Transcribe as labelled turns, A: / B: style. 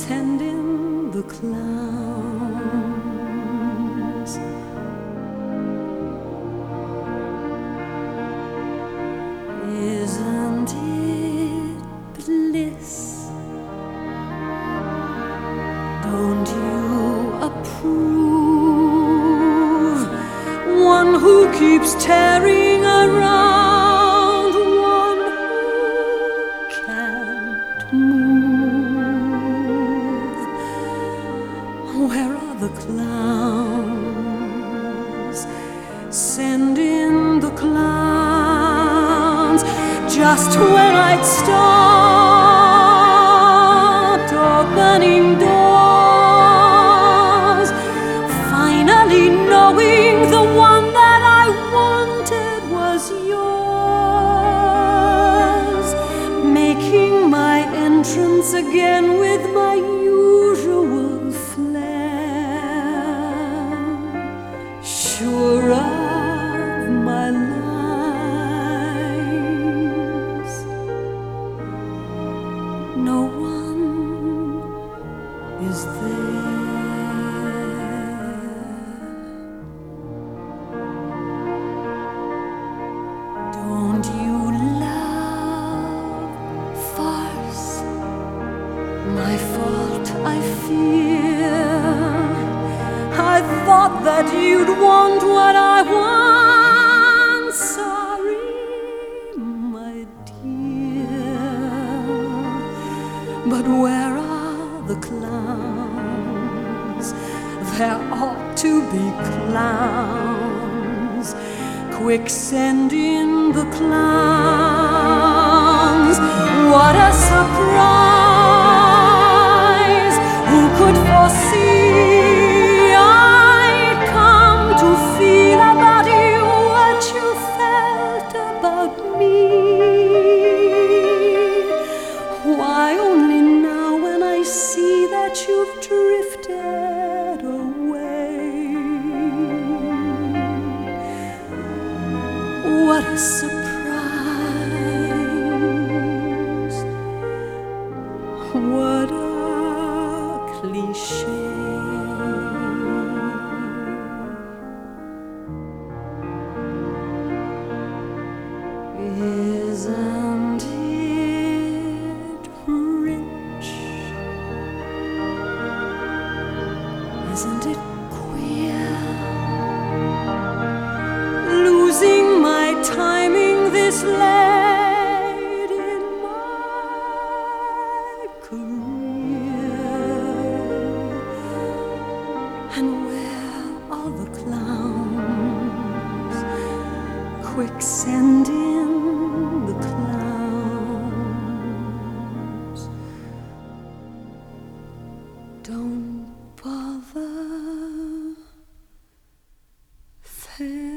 A: send in the clowns. Isn't it bliss? Don't you approve? One who keeps tearing around, one who can't move. Where are the clowns? Send in the clowns. Just when I'd stopped opening doors, finally knowing the one that I wanted was yours, making my entrance again with my usual flair, sure of my lines. No one is there. Don't you love farce? My fault, I fear. I thought that you'd want what I want. Sorry, my dear. But where are the clowns? There ought to be clowns. Quick, send in the clowns. What a surprise! Who could foresee I'd come to feel about you what you felt about me? Why, only now when I see that you've drifted away. What a surprise! What a cliché! Isn't it rich? Isn't it queer? Losing my timing this late in my career. And where are the clowns? Quick, send in the clowns. Don't bother.